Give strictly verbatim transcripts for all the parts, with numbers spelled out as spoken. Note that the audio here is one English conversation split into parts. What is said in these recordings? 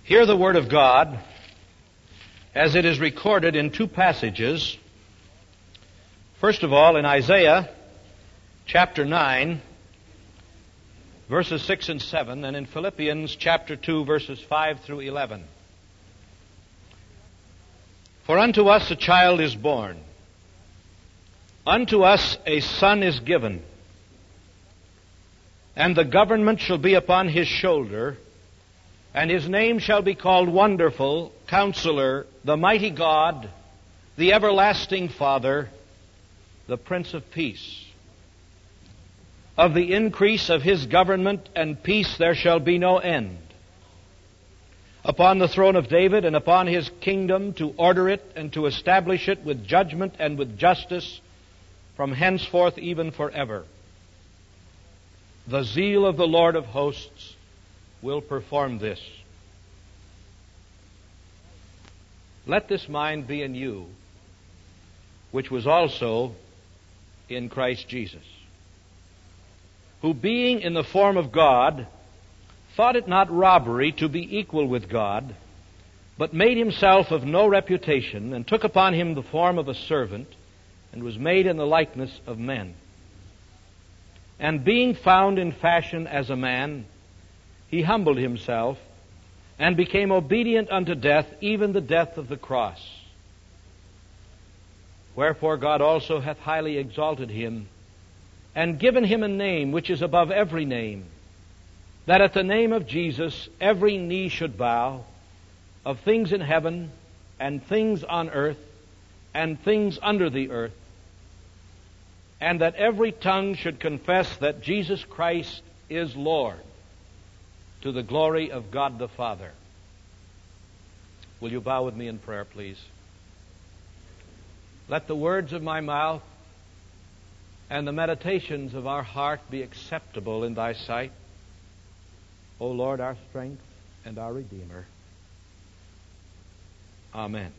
Hear the Word of God as it is recorded in two passages. First of all, in Isaiah chapter nine, verses six and seven, and in Philippians chapter two, verses five through eleven. For unto us a child is born, unto us a son is given, and the government shall be upon his shoulder, and his name shall be called Wonderful, Counselor, the Mighty God, the Everlasting Father, the Prince of Peace. Of the increase of his government and peace there shall be no end, upon the throne of David and upon his kingdom, to order it and to establish it with judgment and with justice from henceforth even forever. The zeal of the Lord of hosts will perform this. Let this mind be in you, which was also in Christ Jesus, who being in the form of God, thought it not robbery to be equal with God, but made himself of no reputation, and took upon him the form of a servant, and was made in the likeness of men. And being found in fashion as a man, he humbled himself, and became obedient unto death, even the death of the cross. Wherefore God also hath highly exalted him, and given him a name which is above every name, that at the name of Jesus every knee should bow, of things in heaven, and things on earth, and things under the earth, and that every tongue should confess that Jesus Christ is Lord, to the glory of God the Father. Will you bow with me in prayer, please? Let the words of my mouth and the meditations of our heart be acceptable in thy sight, O Lord, our strength and our Redeemer. Amen.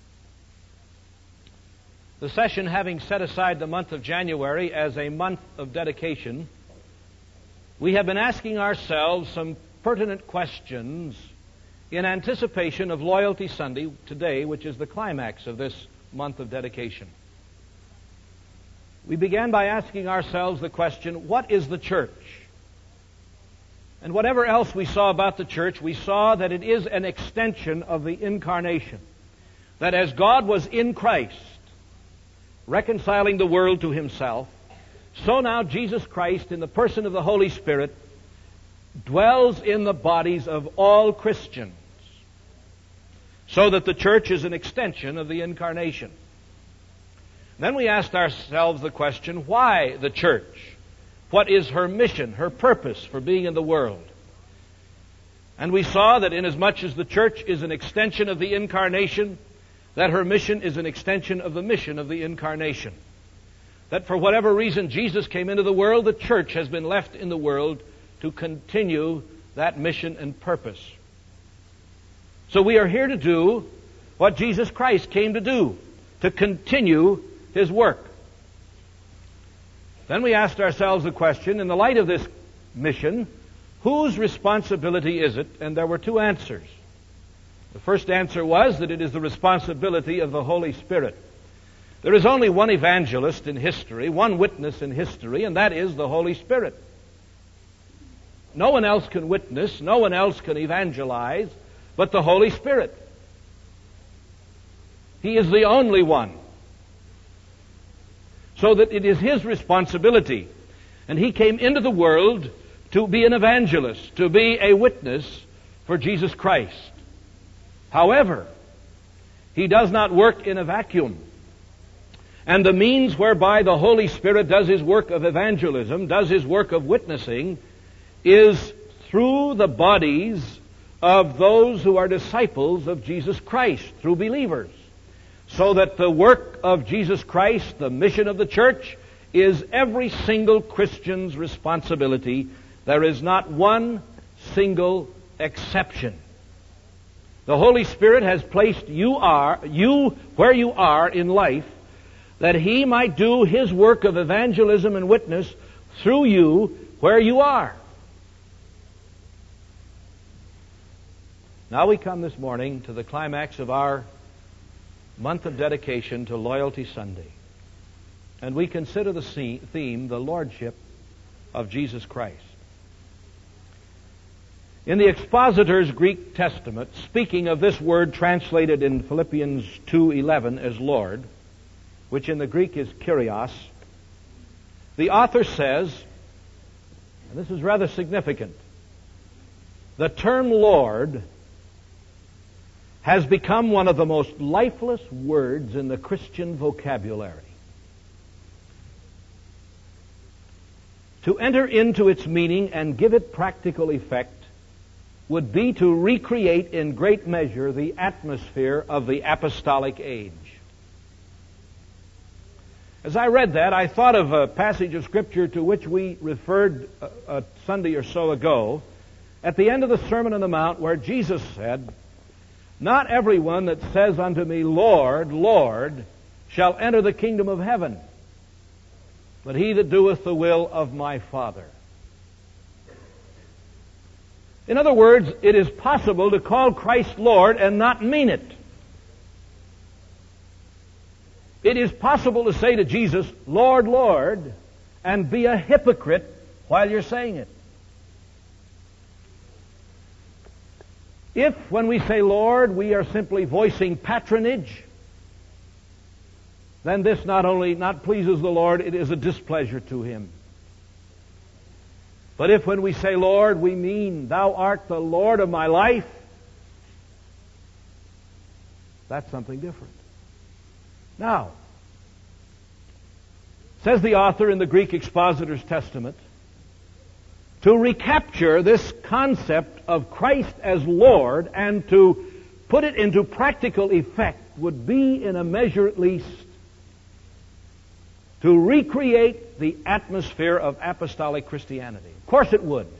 The session having set aside the month of January as a month of dedication, we have been asking ourselves some pertinent questions in anticipation of Loyalty Sunday today, which is the climax of this month of dedication. We began by asking ourselves the question, what is the church? And whatever else we saw about the church, we saw that it is an extension of the incarnation. That as God was in Christ, reconciling the world to himself, so now Jesus Christ, in the person of the Holy Spirit, dwells in the bodies of all Christians, so that the church is an extension of the incarnation. Then we asked ourselves the question, why the church? What is her mission, her purpose for being in the world? And we saw that inasmuch as the church is an extension of the incarnation, that her mission is an extension of the mission of the incarnation. That for whatever reason Jesus came into the world, the church has been left in the world to continue that mission and purpose. So we are here to do what Jesus Christ came to do, to continue his work. Then we asked ourselves the question, in the light of this mission, whose responsibility is it? And there were two answers. The first answer was that it is the responsibility of the Holy Spirit. There is only one evangelist in history, one witness in history, and that is the Holy Spirit. No one else can witness, no one else can evangelize, but the Holy Spirit. He is the only one. So that it is his responsibility. And he came into the world to be an evangelist, to be a witness for Jesus Christ. However, he does not work in a vacuum. And the means whereby the Holy Spirit does his work of evangelism, does his work of witnessing, is through the bodies of those who are disciples of Jesus Christ, through believers. So that the work of Jesus Christ, the mission of the church, is every single Christian's responsibility. There is not one single exception. The Holy Spirit has placed you are you where you are in life, that he might do his work of evangelism and witness through you where you are. Now we come this morning to the climax of our month of dedication to Loyalty Sunday. And we consider the theme, the Lordship of Jesus Christ. In the Expositor's Greek Testament, speaking of this word translated in Philippians two eleven as Lord, which in the Greek is Kyrios, the author says, and this is rather significant, the term Lord has become one of the most lifeless words in the Christian vocabulary. To enter into its meaning and give it practical effect would be to recreate in great measure the atmosphere of the apostolic age. As I read that, I thought of a passage of Scripture to which we referred a, a Sunday or so ago, at the end of the Sermon on the Mount, where Jesus said, "Not everyone that says unto me, Lord, Lord, shall enter the kingdom of heaven, but he that doeth the will of my Father." In other words, it is possible to call Christ Lord and not mean it. It is possible to say to Jesus, Lord, Lord, and be a hypocrite while you're saying it. If, when we say Lord, we are simply voicing patronage, then this not only not pleases the Lord, it is a displeasure to Him. But if when we say Lord, we mean Thou art the Lord of my life, that's something different. Now, says the author in the Greek Expositor's Testament, to recapture this concept of Christ as Lord and to put it into practical effect would be, in a measure at least, to recreate the atmosphere of apostolic Christianity. Of course it would.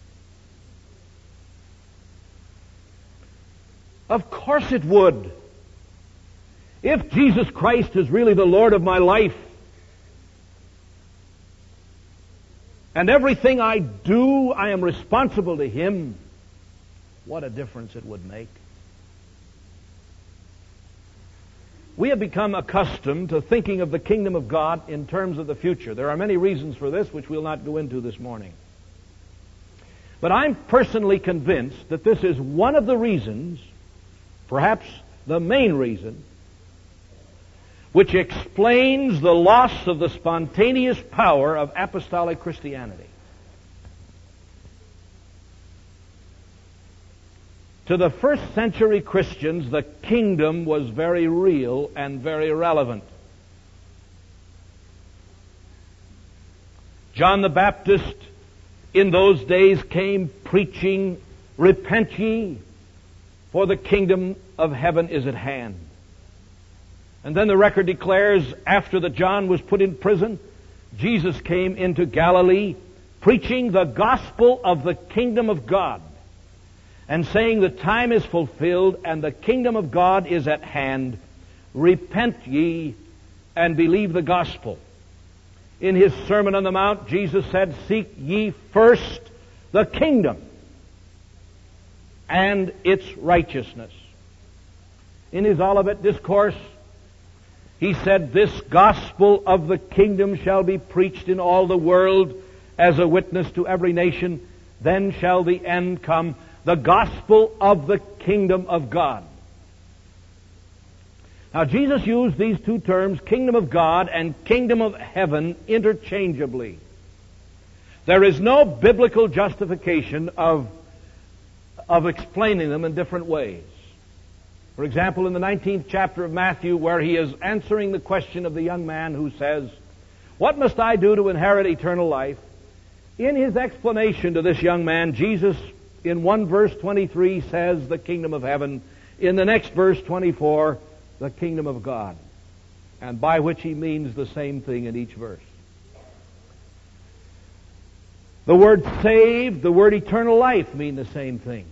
Of course it would. If Jesus Christ is really the Lord of my life, and everything I do, I am responsible to Him, what a difference it would make. We have become accustomed to thinking of the kingdom of God in terms of the future. There are many reasons for this, which we'll not go into this morning. But I'm personally convinced that this is one of the reasons, perhaps the main reason, which explains the loss of the spontaneous power of apostolic Christianity. To the first century Christians, the kingdom was very real and very relevant. John the Baptist in those days came preaching, "Repent ye, for the kingdom of heaven is at hand." And then the record declares, after that John was put in prison, Jesus came into Galilee preaching the gospel of the kingdom of God and saying, the time is fulfilled and the kingdom of God is at hand. Repent ye and believe the gospel. In His Sermon on the Mount, Jesus said, "Seek ye first the kingdom and its righteousness." In His Olivet Discourse, He said, "This gospel of the kingdom shall be preached in all the world as a witness to every nation. Then shall the end come, the gospel of the kingdom of God." Now, Jesus used these two terms, kingdom of God and kingdom of heaven, interchangeably. There is no biblical justification of, of explaining them in different ways. For example, in the nineteenth chapter of Matthew, where He is answering the question of the young man who says, "What must I do to inherit eternal life?" In His explanation to this young man, Jesus, in one verse twenty-three, says the kingdom of heaven. In the next verse twenty-four, the kingdom of God. And by which He means the same thing in each verse. The word saved, the word eternal life mean the same thing.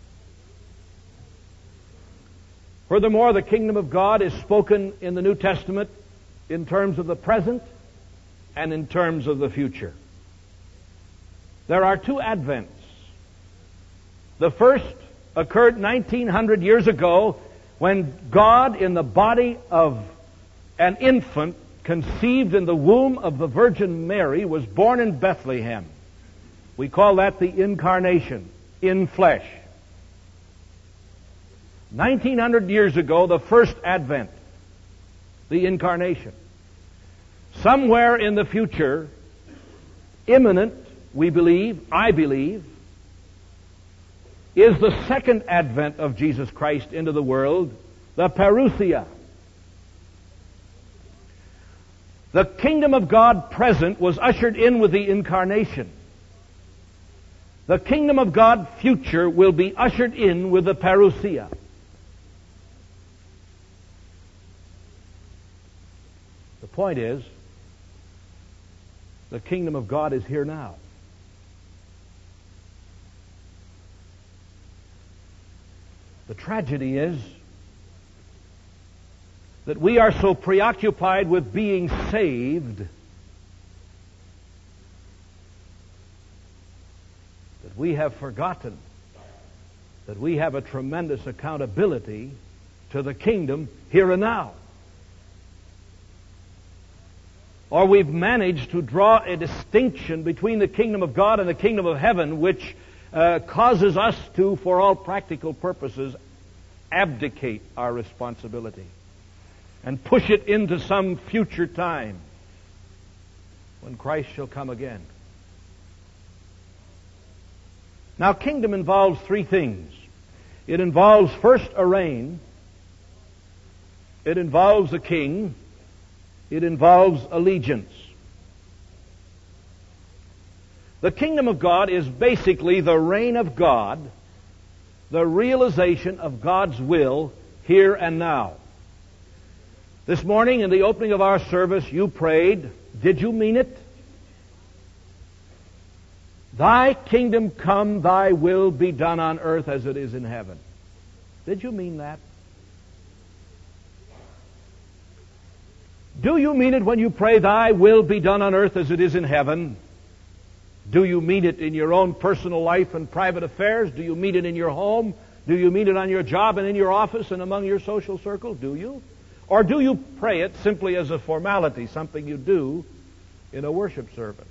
Furthermore, the kingdom of God is spoken in the New Testament in terms of the present and in terms of the future. There are two advents. The first occurred nineteen hundred years ago when God, in the body of an infant conceived in the womb of the Virgin Mary, was born in Bethlehem. We call that the Incarnation, in flesh. nineteen hundred years ago, the first advent, the Incarnation. Somewhere in the future, imminent, we believe, I believe, is the second advent of Jesus Christ into the world, the Parousia. The kingdom of God present was ushered in with the Incarnation. The kingdom of God future will be ushered in with the Parousia. The point is, the kingdom of God is here now. The tragedy is that we are so preoccupied with being saved that we have forgotten that we have a tremendous accountability to the kingdom here and now. Or we've managed to draw a distinction between the kingdom of God and the kingdom of heaven, which uh, causes us to, for all practical purposes, abdicate our responsibility and push it into some future time when Christ shall come again. Now, kingdom involves three things. It involves first a reign. It involves a king. It involves allegiance. The kingdom of God is basically the reign of God, the realization of God's will here and now. This morning in the opening of our service, you prayed, did you mean it? Thy kingdom come, thy will be done on earth as it is in heaven. Did you mean that? Do you mean it when you pray, thy will be done on earth as it is in heaven? Do you mean it in your own personal life and private affairs? Do you mean it in your home? Do you mean it on your job and in your office and among your social circle? Do you? Or do you pray it simply as a formality, something you do in a worship service?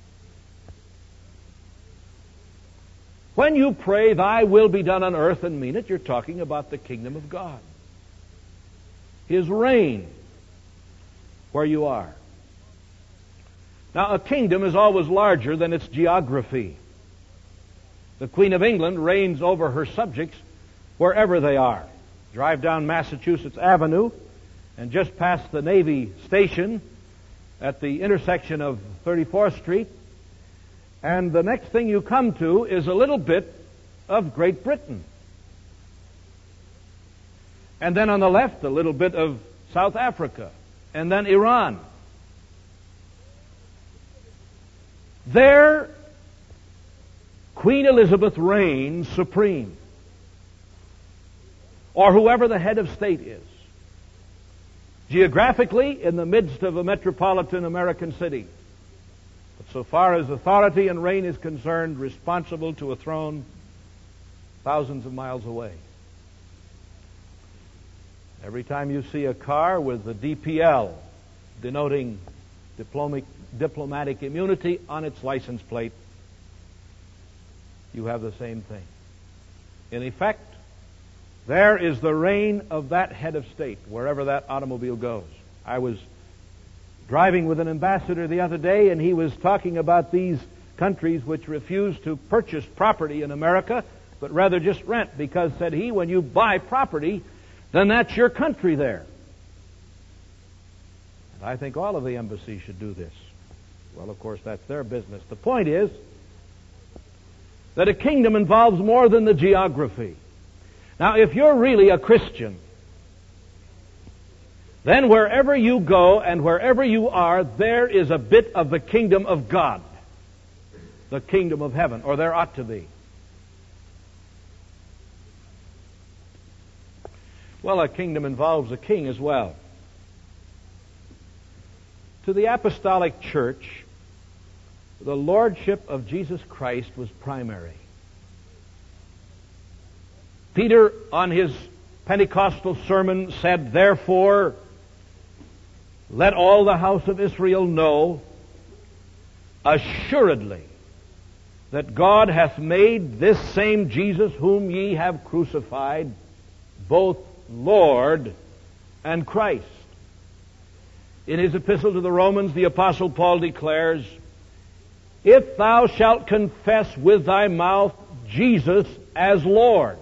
When you pray, thy will be done on earth, and mean it, you're talking about the kingdom of God. His reign where you are. Now, a kingdom is always larger than its geography. The Queen of England reigns over her subjects wherever they are. Drive down Massachusetts Avenue, and just past the Navy Station at the intersection of thirty-fourth Street, and the next thing you come to is a little bit of Great Britain. And then on the left, a little bit of South Africa, and then Iran. There, Queen Elizabeth reigns supreme, or whoever the head of state is, geographically in the midst of a metropolitan American city. But so far as authority and reign is concerned, responsible to a throne thousands of miles away. Every time you see a car with the D P L denoting diplomatic, diplomatic immunity on its license plate, you have the same thing. In effect, there is the reign of that head of state, wherever that automobile goes. I was driving with an ambassador the other day, and he was talking about these countries which refuse to purchase property in America, but rather just rent, because, said he, when you buy property, then that's your country there. And I think all of the embassies should do this. Well, of course, that's their business. The point is that a kingdom involves more than the geography. Now, if you're really a Christian, then wherever you go and wherever you are, there is a bit of the kingdom of God, the kingdom of heaven, or there ought to be. Well, a kingdom involves a king as well. To the apostolic church, the lordship of Jesus Christ was primary. Peter, on his Pentecostal sermon, said, "Therefore, let all the house of Israel know assuredly that God hath made this same Jesus whom ye have crucified both Lord and Christ." In his epistle to the Romans, the Apostle Paul declares, "If thou shalt confess with thy mouth Jesus as Lord."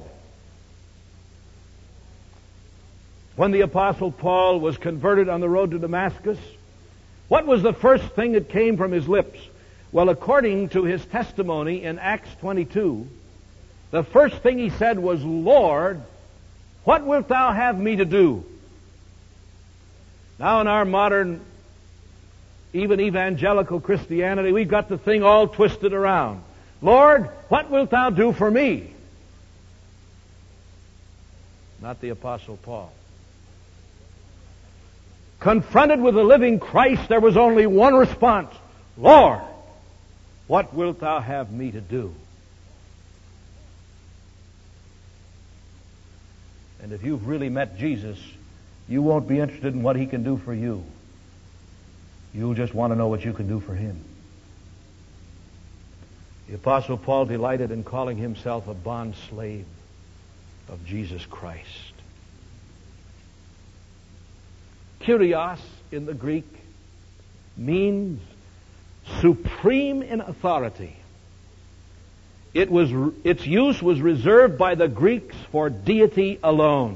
When the Apostle Paul was converted on the road to Damascus, what was the first thing that came from his lips? Well, according to his testimony in Acts twenty-two, the first thing he said was, "Lord, what wilt thou have me to do?" Now in our modern, even evangelical Christianity, we've got the thing all twisted around. "Lord, what wilt thou do for me?" Not the Apostle Paul. Confronted with the living Christ, there was only one response: "Lord, what wilt thou have me to do?" And if you've really met Jesus, you won't be interested in what He can do for you. You'll just want to know what you can do for Him. The Apostle Paul delighted in calling himself a bond slave of Jesus Christ. Kyrios in the Greek means supreme in authority. It was, its use was reserved by the Greeks for deity alone.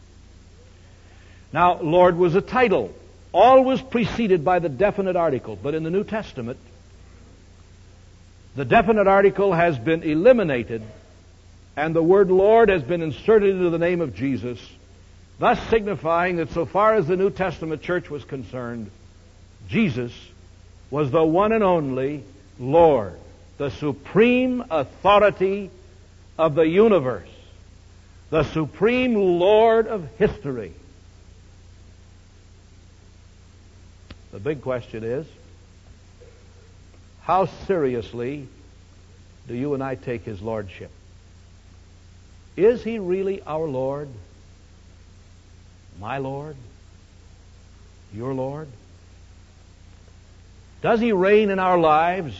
Now, Lord was a title, always preceded by the definite article. But in the New Testament, the definite article has been eliminated, and the word Lord has been inserted into the name of Jesus, thus signifying that so far as the New Testament church was concerned, Jesus was the one and only Lord, the supreme authority of the universe, the supreme Lord of history. The big question is, how seriously do you and I take His Lordship? Is He really our Lord? My Lord? Your Lord? Does He reign in our lives?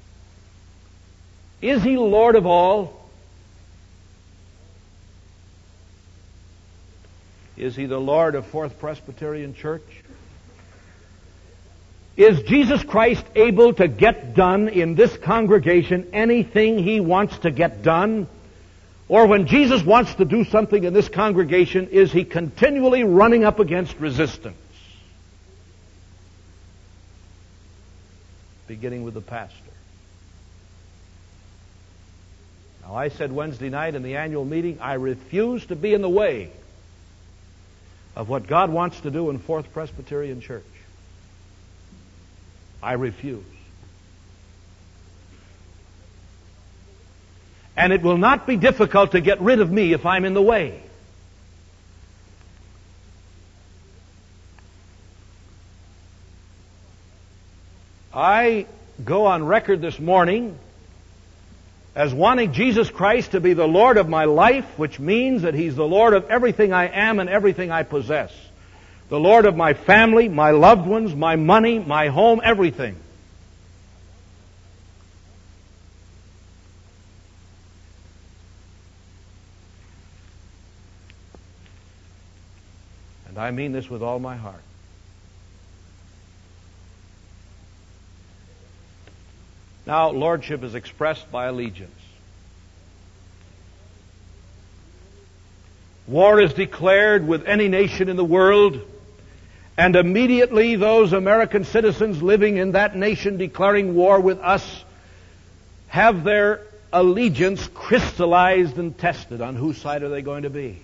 Is He Lord of all? Is He the Lord of Fourth Presbyterian Church? Is Jesus Christ able to get done in this congregation anything He wants to get done? Or when Jesus wants to do something in this congregation, is He continually running up against resistance? Beginning with the pastor. Now, I said Wednesday night in the annual meeting, I refuse to be in the way of what God wants to do in Fourth Presbyterian Church. I refuse. And it will not be difficult to get rid of me if I'm in the way. I go on record this morning as wanting Jesus Christ to be the Lord of my life, which means that He's the Lord of everything I am and everything I possess. The Lord of my family, my loved ones, my money, my home, everything. And I mean this with all my heart. Now, lordship is expressed by allegiance. War is declared with any nation in the world, and immediately those American citizens living in that nation declaring war with us have their allegiance crystallized and tested. On whose side are they going to be?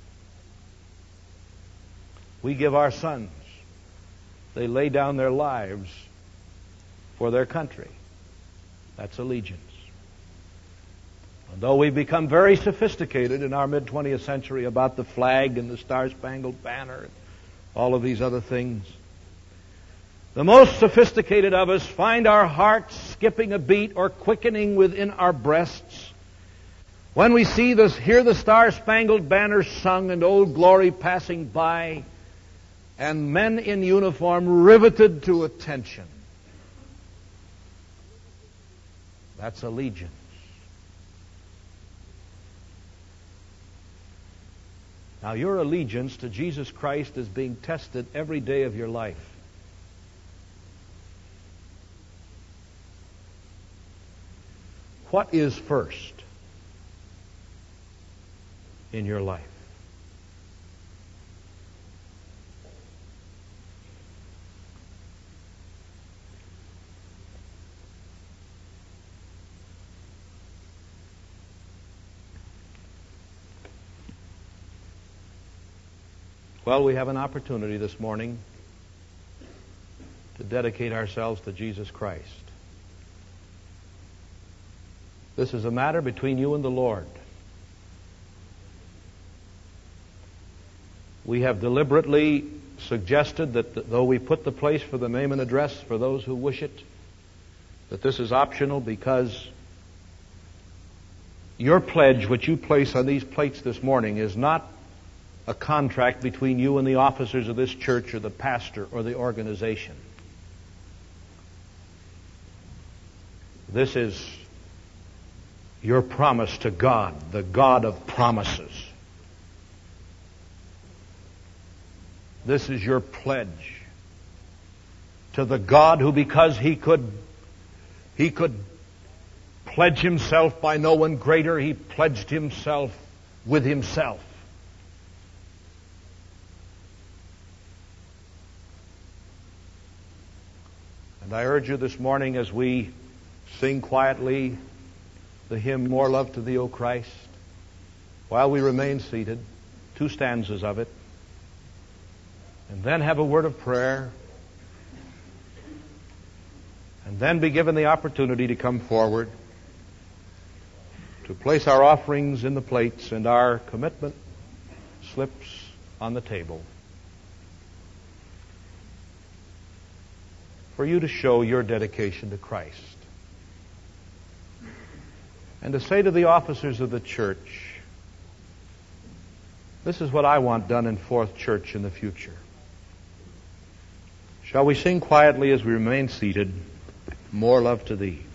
We give our sons. They lay down their lives for their country. That's allegiance. And though we've become very sophisticated in our mid-twentieth century about the flag and the Star-Spangled Banner and all of these other things, the most sophisticated of us find our hearts skipping a beat or quickening within our breasts When we see this, hear the Star-Spangled Banner sung and Old Glory passing by, and men in uniform riveted to attention, that's allegiance. Now, your allegiance to Jesus Christ is being tested every day of your life. What is first in your life? Well, we have an opportunity this morning to dedicate ourselves to Jesus Christ. This is a matter between you and the Lord. We have deliberately suggested that though we put the place for the name and address for those who wish it, that this is optional because your pledge, which you place on these plates this morning, is not a contract between you and the officers of this church or the pastor or the organization. This is your promise to God, the God of promises. This is your pledge to the God who, because he could, he could pledge himself by no one greater, he pledged himself with himself. And I urge you this morning as we sing quietly the hymn, More Love to Thee, O Christ, while we remain seated, two stanzas of it, and then have a word of prayer, and then be given the opportunity to come forward to place our offerings in the plates and our commitment slips on the table, for you to show your dedication to Christ. And to say to the officers of the church, this is what I want done in Fourth Church in the future. Shall we sing quietly as we remain seated, More Love to Thee?